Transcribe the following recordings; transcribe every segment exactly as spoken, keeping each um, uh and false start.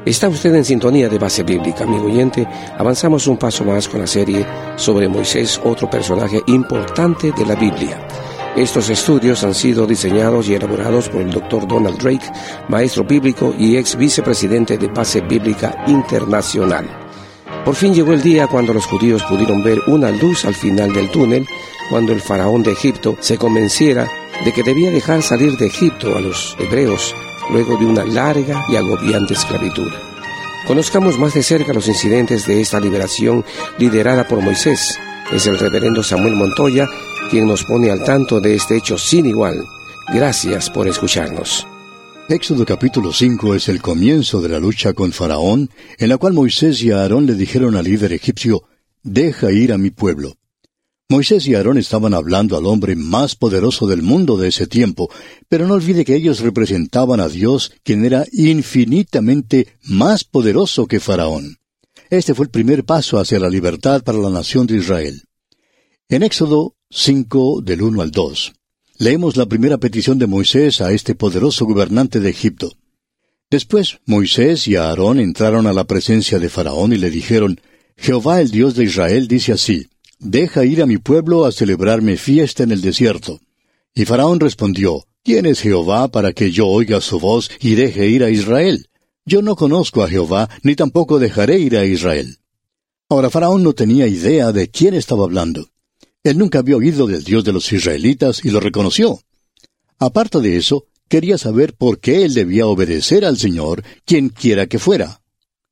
Está usted en sintonía de Base Bíblica, amigo oyente. Avanzamos un paso más con la serie sobre Moisés, otro personaje importante de la Biblia. Estos estudios han sido diseñados y elaborados por el doctor Donald Drake, maestro bíblico y ex vicepresidente de Base Bíblica Internacional. Por fin llegó el día cuando los judíos pudieron ver una luz al final del túnel, cuando el faraón de Egipto se convenciera de que debía dejar salir de Egipto a los hebreos luego de una larga y agobiante esclavitud. Conozcamos más de cerca los incidentes de esta liberación liderada por Moisés. Es el reverendo Samuel Montoya quien nos pone al tanto de este hecho sin igual. Gracias por escucharnos. Éxodo capítulo cinco es el comienzo de la lucha con Faraón, en la cual Moisés y Aarón le dijeron al líder egipcio: «Deja ir a mi pueblo». Moisés y Aarón estaban hablando al hombre más poderoso del mundo de ese tiempo, pero no olvide que ellos representaban a Dios, quien era infinitamente más poderoso que Faraón. Este fue el primer paso hacia la libertad para la nación de Israel. En Éxodo cinco, del uno al dos, leemos la primera petición de Moisés a este poderoso gobernante de Egipto. Después Moisés y Aarón entraron a la presencia de Faraón y le dijeron: «Jehová, el Dios de Israel, dice así: deja ir a mi pueblo a celebrarme fiesta en el desierto». Y Faraón respondió: «¿Quién es Jehová para que yo oiga su voz y deje ir a Israel? Yo no conozco a Jehová, ni tampoco dejaré ir a Israel». Ahora Faraón no tenía idea de quién estaba hablando. Él nunca había oído del Dios de los israelitas y lo reconoció. Aparte de eso, quería saber por qué él debía obedecer al Señor, quien quiera que fuera.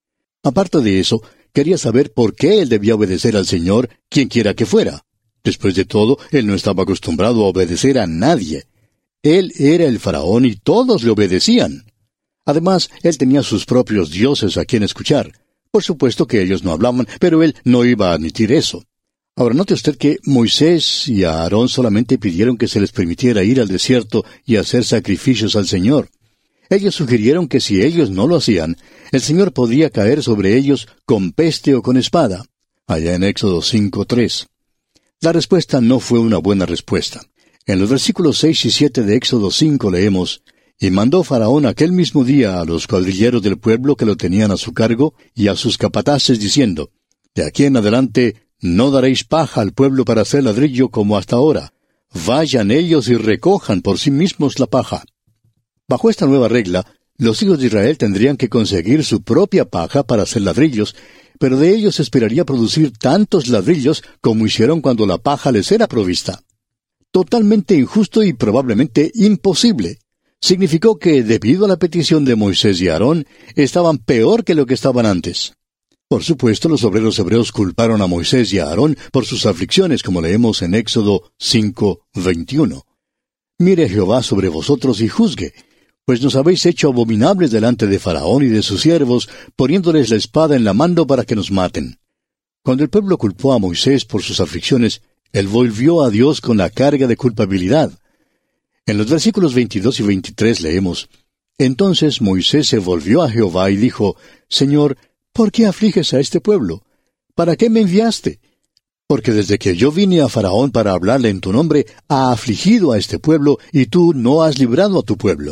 Aparte de eso, quería saber por qué él debía obedecer al Señor, quien quiera que fuera. Después de todo, él no estaba acostumbrado a obedecer a nadie. Él era el faraón y todos le obedecían. Además, él tenía sus propios dioses a quien escuchar. Por supuesto que ellos no hablaban, pero él no iba a admitir eso. Ahora, note usted que Moisés y Aarón solamente pidieron que se les permitiera ir al desierto y hacer sacrificios al Señor. Ellos sugirieron que si ellos no lo hacían, el Señor podría caer sobre ellos con peste o con espada, allá en Éxodo cinco, tres. La respuesta no fue una buena respuesta. En los versículos seis y siete de Éxodo cinco leemos: «Y mandó Faraón aquel mismo día a los cuadrilleros del pueblo que lo tenían a su cargo y a sus capataces diciendo: de aquí en adelante no daréis paja al pueblo para hacer ladrillo como hasta ahora. Vayan ellos y recojan por sí mismos la paja». Bajo esta nueva regla, los hijos de Israel tendrían que conseguir su propia paja para hacer ladrillos, pero de ellos se esperaría producir tantos ladrillos como hicieron cuando la paja les era provista. Totalmente injusto y probablemente imposible. Significó que, debido a la petición de Moisés y Aarón, estaban peor que lo que estaban antes. Por supuesto, los obreros hebreos culparon a Moisés y a Aarón por sus aflicciones, como leemos en Éxodo cinco, veintiuno. «Mire Jehová sobre vosotros y juzgue, pues nos habéis hecho abominables delante de Faraón y de sus siervos, poniéndoles la espada en la mano para que nos maten». Cuando el pueblo culpó a Moisés por sus aflicciones, él volvió a Dios con la carga de culpabilidad. En los versículos veintidós y veintitrés leemos: «Entonces Moisés se volvió a Jehová y dijo: Señor, ¿por qué afliges a este pueblo? ¿Para qué me enviaste? Porque desde que yo vine a Faraón para hablarle en tu nombre, ha afligido a este pueblo, y tú no has librado a tu pueblo».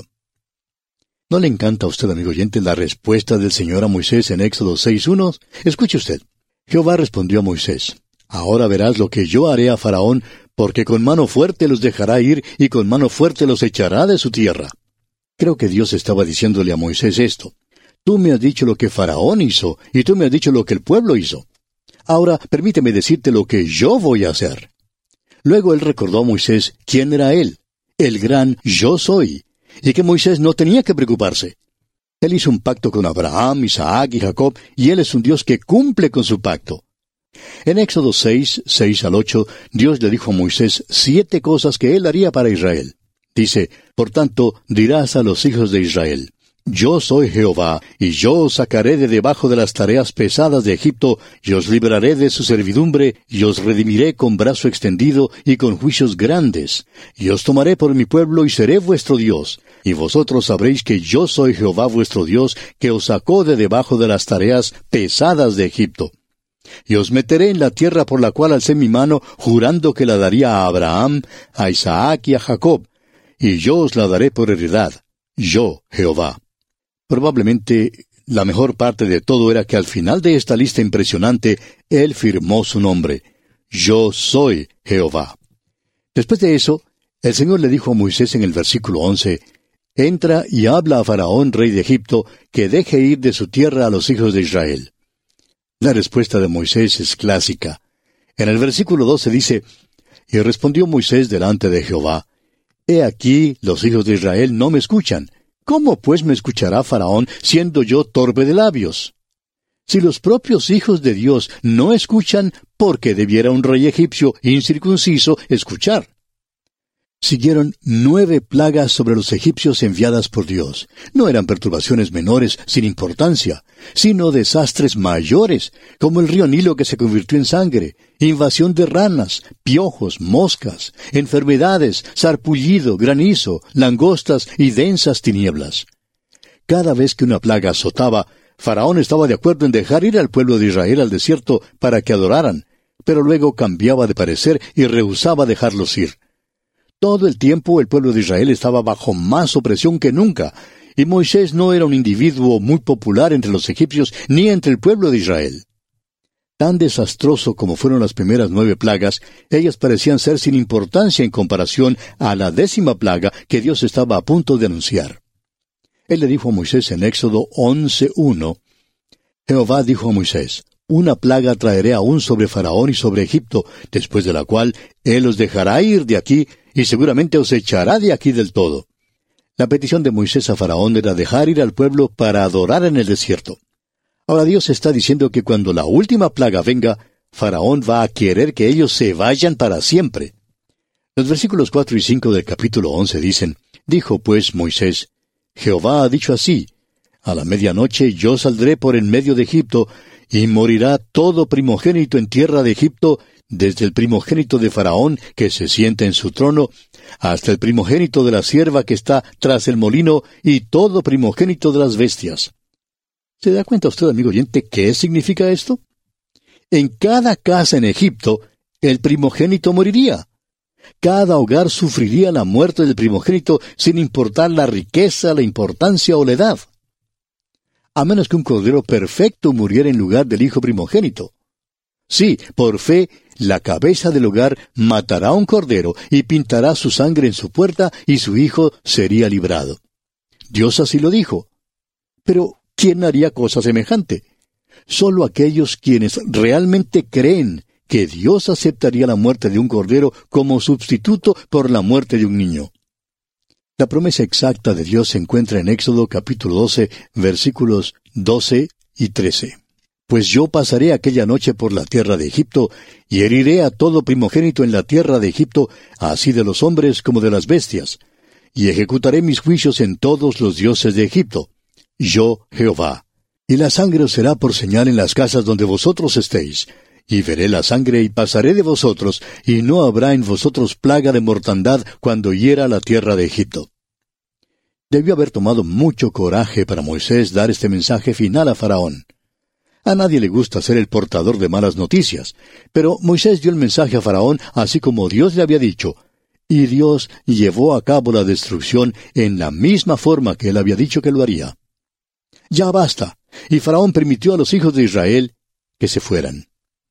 ¿No le encanta a usted, amigo oyente, la respuesta del Señor a Moisés en Éxodo seis uno? Escuche usted. Jehová respondió a Moisés: «Ahora verás lo que yo haré a Faraón, porque con mano fuerte los dejará ir, y con mano fuerte los echará de su tierra». Creo que Dios estaba diciéndole a Moisés esto: «Tú me has dicho lo que Faraón hizo, y tú me has dicho lo que el pueblo hizo. Ahora permíteme decirte lo que yo voy a hacer». Luego él recordó a Moisés quién era él, el gran Yo Soy, y que Moisés no tenía que preocuparse. Él hizo un pacto con Abraham, Isaac y Jacob, y él es un Dios que cumple con su pacto. En Éxodo seis, seis al ocho, Dios le dijo a Moisés siete cosas que él haría para Israel. Dice: «Por tanto, dirás a los hijos de Israel: Yo soy Jehová, y yo os sacaré de debajo de las tareas pesadas de Egipto, y os libraré de su servidumbre, y os redimiré con brazo extendido y con juicios grandes. Y os tomaré por mi pueblo, y seré vuestro Dios. Y vosotros sabréis que yo soy Jehová vuestro Dios, que os sacó de debajo de las tareas pesadas de Egipto. Y os meteré en la tierra por la cual alcé mi mano, jurando que la daría a Abraham, a Isaac y a Jacob. Y yo os la daré por heredad. Yo, Jehová». Probablemente la mejor parte de todo era que al final de esta lista impresionante, Él firmó su nombre. Yo soy Jehová. Después de eso, el Señor le dijo a Moisés en el versículo once, Entra y habla a Faraón, rey de Egipto, que deje ir de su tierra a los hijos de Israel. La respuesta de Moisés es clásica. En el versículo doce dice, Y respondió Moisés delante de Jehová, He aquí, los hijos de Israel no me escuchan. ¿Cómo pues me escuchará Faraón, siendo yo torpe de labios? Si los propios hijos de Dios no escuchan, ¿por qué debiera un rey egipcio incircunciso escuchar? Siguieron nueve plagas sobre los egipcios enviadas por Dios. No eran perturbaciones menores sin importancia, sino desastres mayores, como el río Nilo que se convirtió en sangre, invasión de ranas, piojos, moscas, enfermedades, sarpullido, granizo, langostas y densas tinieblas. Cada vez que una plaga azotaba, Faraón estaba de acuerdo en dejar ir al pueblo de Israel al desierto para que adoraran, pero luego cambiaba de parecer y rehusaba dejarlos ir. Todo el tiempo el pueblo de Israel estaba bajo más opresión que nunca, y Moisés no era un individuo muy popular entre los egipcios ni entre el pueblo de Israel. Tan desastroso como fueron las primeras nueve plagas, ellas parecían ser sin importancia en comparación a la décima plaga que Dios estaba a punto de anunciar. Él le dijo a Moisés en Éxodo once uno, Jehová dijo a Moisés, Una plaga traeré aún sobre Faraón y sobre Egipto, después de la cual él os dejará ir de aquí, y seguramente os echará de aquí del todo. La petición de Moisés a Faraón era dejar ir al pueblo para adorar en el desierto. Ahora Dios está diciendo que cuando la última plaga venga, Faraón va a querer que ellos se vayan para siempre. Los versículos cuatro y cinco del capítulo once dicen, Dijo pues Moisés, Jehová ha dicho así, A la medianoche yo saldré por en medio de Egipto, y morirá todo primogénito en tierra de Egipto, desde el primogénito de Faraón, que se sienta en su trono, hasta el primogénito de la sierva que está tras el molino, y todo primogénito de las bestias. ¿Se da cuenta usted, amigo oyente, qué significa esto? En cada casa en Egipto, el primogénito moriría. Cada hogar sufriría la muerte del primogénito sin importar la riqueza, la importancia o la edad. A menos que un cordero perfecto muriera en lugar del hijo primogénito. Sí, por fe, la cabeza del hogar matará a un cordero y pintará su sangre en su puerta y su hijo sería librado. Dios así lo dijo. Pero, ¿quién haría cosa semejante? Solo aquellos quienes realmente creen que Dios aceptaría la muerte de un cordero como sustituto por la muerte de un niño. La promesa exacta de Dios se encuentra en Éxodo capítulo doce, versículos doce y trece. Pues yo pasaré aquella noche por la tierra de Egipto, y heriré a todo primogénito en la tierra de Egipto, así de los hombres como de las bestias, y ejecutaré mis juicios en todos los dioses de Egipto. Yo, Jehová. Y la sangre os será por señal en las casas donde vosotros estéis. Y veré la sangre y pasaré de vosotros, y no habrá en vosotros plaga de mortandad cuando hiera la tierra de Egipto. Debió haber tomado mucho coraje para Moisés dar este mensaje final a Faraón. A nadie le gusta ser el portador de malas noticias, pero Moisés dio el mensaje a Faraón así como Dios le había dicho, y Dios llevó a cabo la destrucción en la misma forma que él había dicho que lo haría. Ya basta, y Faraón permitió a los hijos de Israel que se fueran.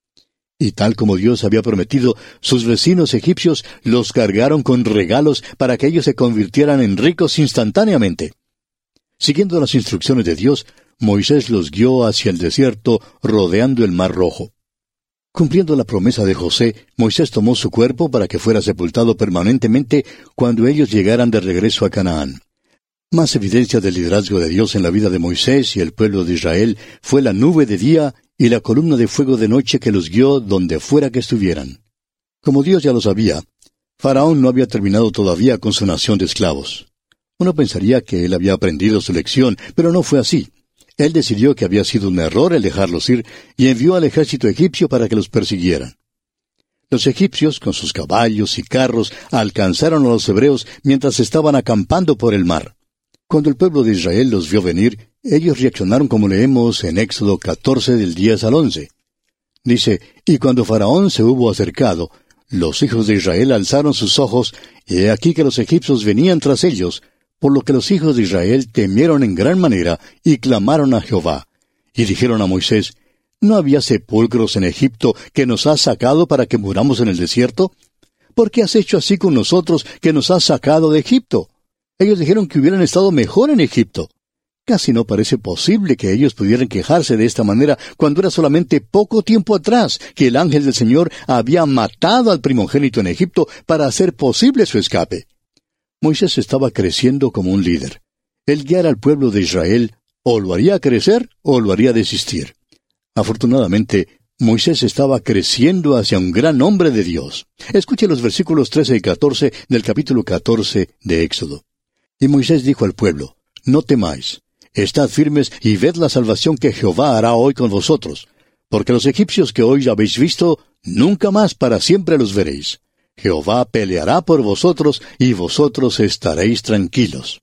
Y tal como Dios había prometido, sus vecinos egipcios los cargaron con regalos para que ellos se convirtieran en ricos instantáneamente. Siguiendo las instrucciones de Dios, Moisés los guió hacia el desierto, rodeando el Mar Rojo. Cumpliendo la promesa de José, Moisés tomó su cuerpo para que fuera sepultado permanentemente cuando ellos llegaran de regreso a Canaán. Más evidencia del liderazgo de Dios en la vida de Moisés y el pueblo de Israel fue la nube de día y la columna de fuego de noche que los guió donde fuera que estuvieran. Como Dios ya lo sabía, Faraón no había terminado todavía con su nación de esclavos. Uno pensaría que él había aprendido su lección, pero no fue así. Él decidió que había sido un error el dejarlos ir y envió al ejército egipcio para que los persiguieran. Los egipcios, con sus caballos y carros, alcanzaron a los hebreos mientras estaban acampando por el mar. Cuando el pueblo de Israel los vio venir, ellos reaccionaron como leemos en Éxodo catorce del diez al once. Dice, y cuando Faraón se hubo acercado, los hijos de Israel alzaron sus ojos, y he aquí que los egipcios venían tras ellos, por lo que los hijos de Israel temieron en gran manera y clamaron a Jehová. Y dijeron a Moisés, ¿no había sepulcros en Egipto que nos has sacado para que muramos en el desierto? ¿Por qué has hecho así con nosotros que nos has sacado de Egipto? Ellos dijeron que hubieran estado mejor en Egipto. Casi no parece posible que ellos pudieran quejarse de esta manera cuando era solamente poco tiempo atrás que el ángel del Señor había matado al primogénito en Egipto para hacer posible su escape. Moisés estaba creciendo como un líder. Él guiara al pueblo de Israel, o lo haría crecer o lo haría desistir. Afortunadamente, Moisés estaba creciendo hacia un gran hombre de Dios. Escuche los versículos trece y catorce del capítulo catorce de Éxodo. Y Moisés dijo al pueblo, no temáis, estad firmes y ved la salvación que Jehová hará hoy con vosotros, porque los egipcios que hoy habéis visto, nunca más para siempre los veréis. Jehová peleará por vosotros y vosotros estaréis tranquilos.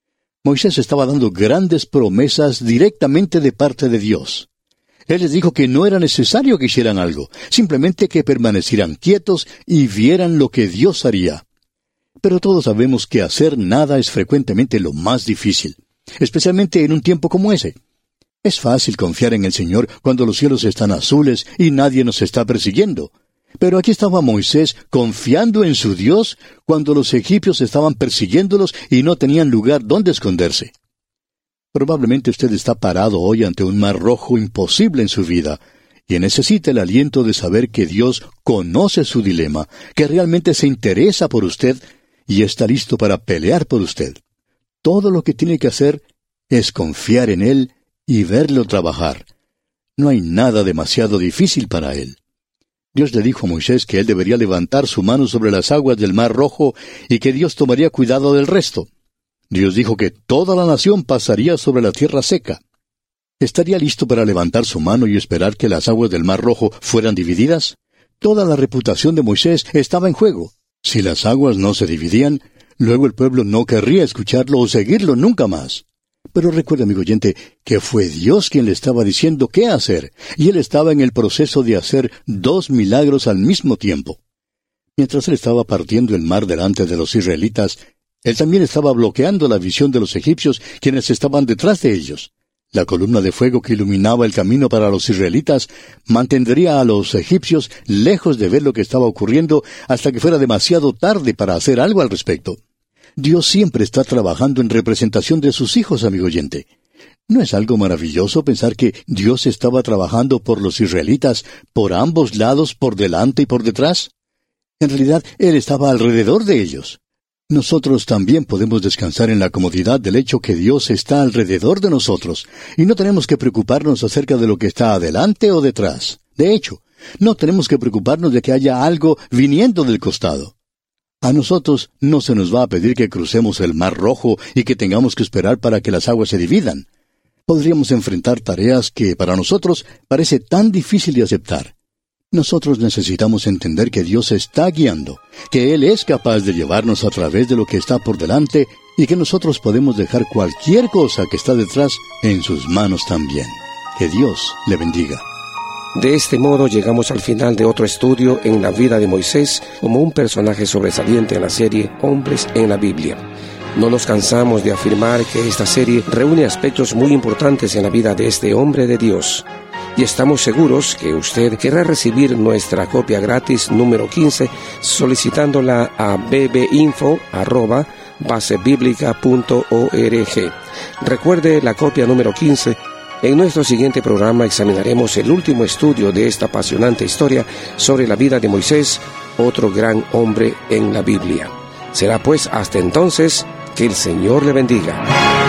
Moisés estaba dando grandes promesas directamente de parte de Dios. Él les dijo que no era necesario que hicieran algo, simplemente que permanecieran quietos y vieran lo que Dios haría. Pero todos sabemos que hacer nada es frecuentemente lo más difícil, especialmente en un tiempo como ese. Es fácil confiar en el Señor cuando los cielos están azules y nadie nos está persiguiendo. Pero aquí estaba Moisés confiando en su Dios cuando los egipcios estaban persiguiéndolos y no tenían lugar donde esconderse. Probablemente usted está parado hoy ante un mar rojo imposible en su vida y necesita el aliento de saber que Dios conoce su dilema, que realmente se interesa por usted y está listo para pelear por usted. Todo lo que tiene que hacer es confiar en Él y verlo trabajar. No hay nada demasiado difícil para Él. Dios le dijo a Moisés que él debería levantar su mano sobre las aguas del Mar Rojo y que Dios tomaría cuidado del resto. Dios dijo que toda la nación pasaría sobre la tierra seca. ¿Estaría listo para levantar su mano y esperar que las aguas del Mar Rojo fueran divididas? Toda la reputación de Moisés estaba en juego. Si las aguas no se dividían, luego el pueblo no querría escucharlo o seguirlo nunca más. Pero recuerde, amigo oyente, que fue Dios quien le estaba diciendo qué hacer, y él estaba en el proceso de hacer dos milagros al mismo tiempo. Mientras él estaba partiendo el mar delante de los israelitas, él también estaba bloqueando la visión de los egipcios, quienes estaban detrás de ellos. La columna de fuego que iluminaba el camino para los israelitas mantendría a los egipcios lejos de ver lo que estaba ocurriendo hasta que fuera demasiado tarde para hacer algo al respecto. Dios siempre está trabajando en representación de sus hijos, amigo oyente. ¿No es algo maravilloso pensar que Dios estaba trabajando por los israelitas, por ambos lados, por delante y por detrás? En realidad, Él estaba alrededor de ellos. Nosotros también podemos descansar en la comodidad del hecho que Dios está alrededor de nosotros, y no tenemos que preocuparnos acerca de lo que está adelante o detrás. De hecho, no tenemos que preocuparnos de que haya algo viniendo del costado. A nosotros no se nos va a pedir que crucemos el Mar Rojo y que tengamos que esperar para que las aguas se dividan. Podríamos enfrentar tareas que para nosotros parece tan difícil de aceptar. Nosotros necesitamos entender que Dios está guiando, que Él es capaz de llevarnos a través de lo que está por delante y que nosotros podemos dejar cualquier cosa que está detrás en sus manos también. Que Dios le bendiga. De este modo llegamos al final de otro estudio en la vida de Moisés como un personaje sobresaliente en la serie Hombres en la Biblia. No nos cansamos de afirmar que esta serie reúne aspectos muy importantes en la vida de este hombre de Dios. Y estamos seguros que usted querrá recibir nuestra copia gratis número quince solicitándola a bbinfo arroba basebiblica punto org. Recuerde la copia número quince. En nuestro siguiente programa examinaremos el último estudio de esta apasionante historia sobre la vida de Moisés, otro gran hombre en la Biblia. Será pues hasta entonces que el Señor le bendiga.